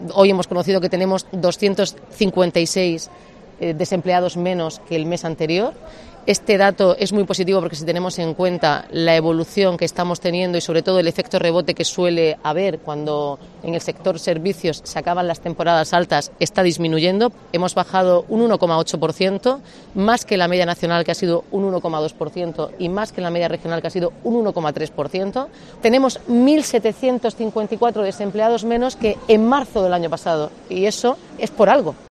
Hoy hemos conocido que tenemos 256 desempleados menos que el mes anterior. Este dato es muy positivo porque si tenemos en cuenta la evolución que estamos teniendo y sobre todo el efecto rebote que suele haber cuando en el sector servicios se acaban las temporadas altas, está disminuyendo. Hemos bajado un 1,8%, más que la media nacional que ha sido un 1,2% y más que la media regional que ha sido un 1,3%. Tenemos 1.754 desempleados menos que en marzo del año pasado y eso es por algo.